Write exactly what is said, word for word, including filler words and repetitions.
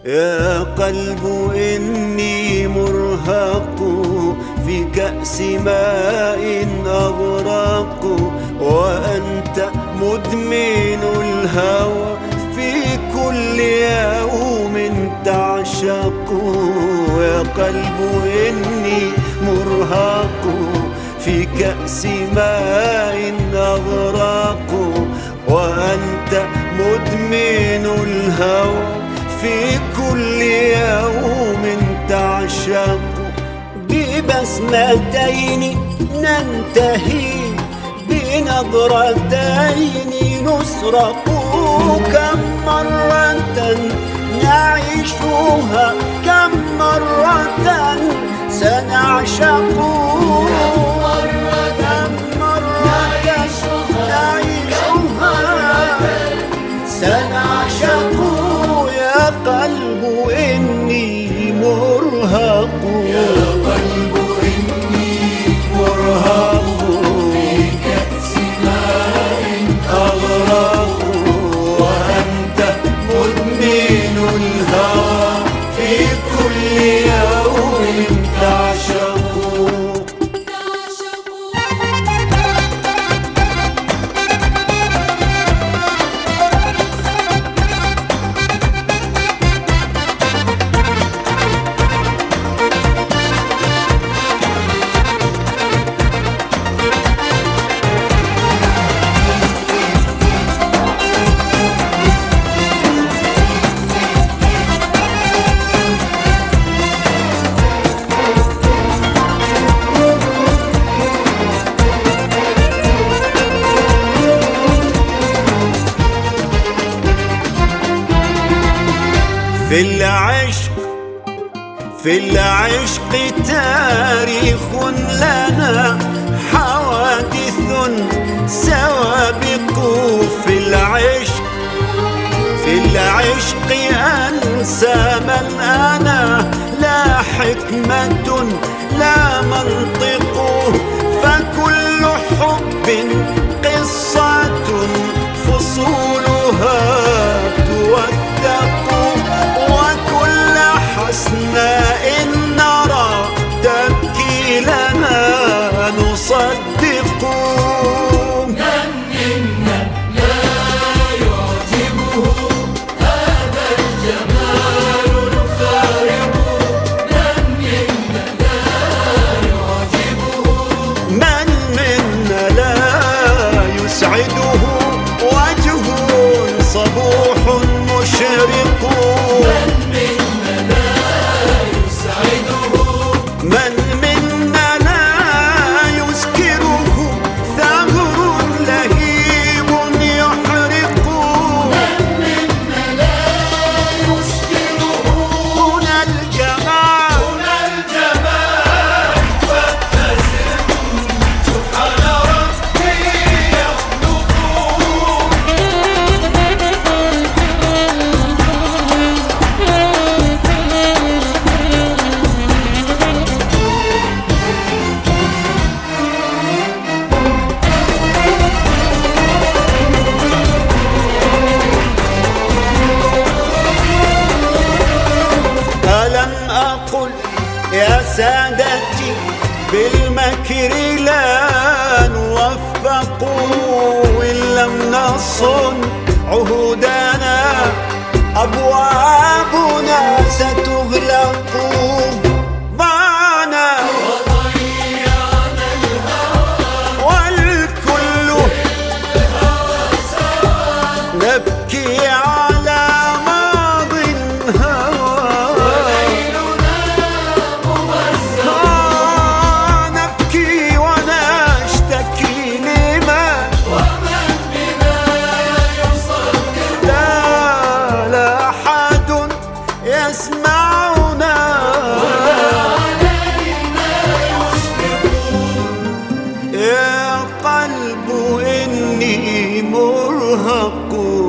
يا قلب إني مرهق في كأس ماء أغرق، وأنت مدمن الهوى في كل يوم تعشق. يا قلب إني مرهق في كأس ماء أغرق، وأنت مدمن الهوى في كل يوم تعشق. ببسمتين ننتهي، بنظرتين نسرق. كم مرة نعيشها، كم مرة سنعشق. كم مرة نعيشها سنعشق. يا قلب إني مرهق، يا قلب إني مرهق في كأس ماء أغرق، وأنت مدمن الهوى في كل يوم تعشق. في العشق في العشق تاريخ لنا، حوادث سوابق. في العشق في العشق أنسى من أنا، لا حكمة لا منطق. فكل حب قصة فصولها توثق، وكل حسناء نرى تبكي لنا نصدق. من منا لا يعجبه هذا الجمال الفارق. من منا لا يعجبه، من منا لا يسعده وجه صبوح مشرق. من منا لا يسعده، من منا لا يسكره ثغر لهيب يحرق. من منا لا يسكره هنا الجمال هنا الجمال. فابتسم سبحان ربي يخلق. ألم أقل يا سادتي بالمكر لا نوفق، إن لم نصن عهودنا أبوابنا ستغلق. ضعنا وضيعنا الهوى والكل نبكي على ماض هوى. آه نبكي ونشتكي لما لا لا أحد يسمعنا. يا قلب إني مرهق